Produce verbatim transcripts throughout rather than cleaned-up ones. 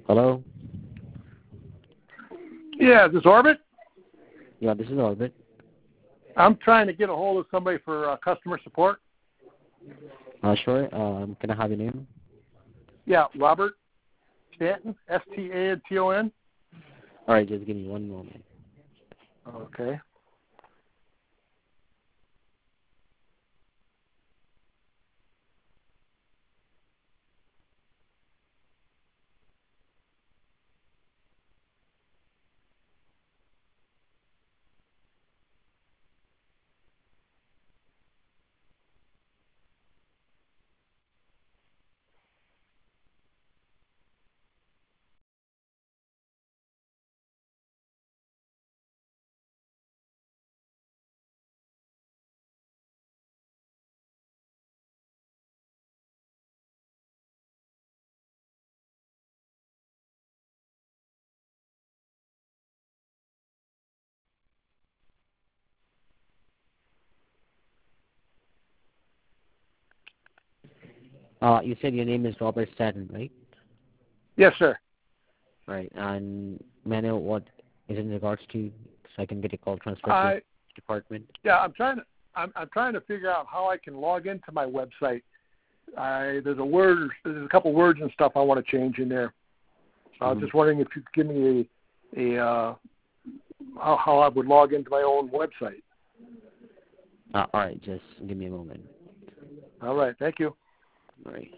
Hello? Yeah, is this Orbit? Yeah, this is Orbit. I'm trying to get a hold of somebody for uh, customer support. Uh, sure. Um, can I have your name? Yeah, Robert Stanton, S T A N T O N. All right, just give me one moment. Okay. Uh, you said your name is Robert Stanton, right? Yes, sir. Right. And may I know what is in regards to, so I can get a call transferred to I the department? yeah, I'm trying to I'm I'm trying to figure out how I can log into my website. I there's a word there's a couple words and stuff I want to change in there. So I was Mhm. just wondering if you could give me a a uh, how how I would log into my own website. Uh, all right, just give me a moment. All right, thank you. All right.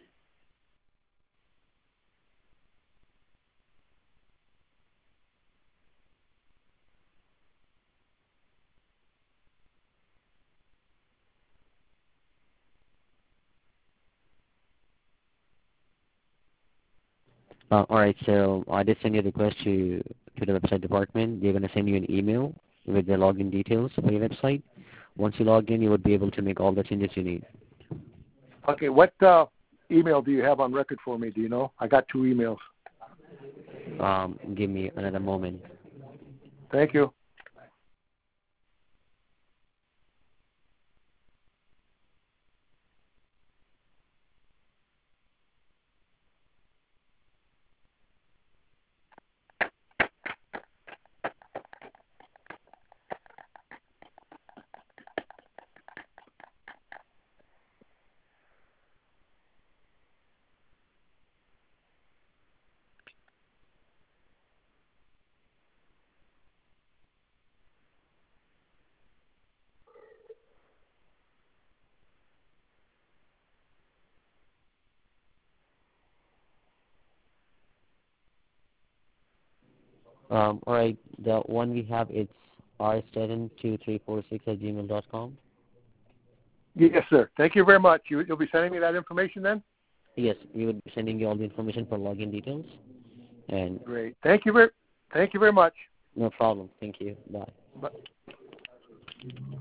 Uh, all right, so I did send you a request to, to the website department. They're going to send you an email with the login details for your website. Once you log in, you would be able to make all the changes you need. Okay, what uh, email do you have on record for me? Do you know? I got two emails. Um, give me another moment. Thank you. Um, all right, the one we have, it's r seven two three four six at gmail dot com. Yes, sir. Thank you very much. You, you'll be sending me that information then? Yes, we would be sending you all the information for login details. And Great. Thank you very, thank you very much. no problem. Thank you. Bye. Bye.